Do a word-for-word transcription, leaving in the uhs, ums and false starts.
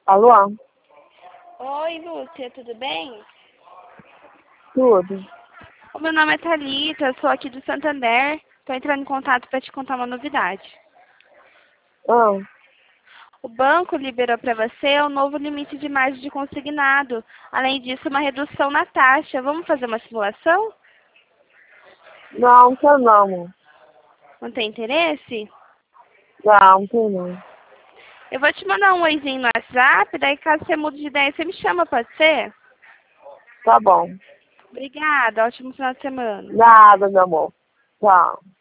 Alô? Oi, Lúcia, tudo bem? Tudo. O meu nome é Thalita, eu sou aqui do Santander. Estou entrando em contato para te contar uma novidade. Ah, O banco liberou para você um novo limite de margem de consignado. Além disso, uma redução na taxa. Vamos fazer uma simulação? não, não quero não, amor. Não tem interesse? Não, não tem não. Eu vou te mandar um oizinho no WhatsApp, daí caso você mude de ideia, você me chama, pode ser? Tá bom. Obrigada, ótimo final de semana. Nada, meu amor. Tchau.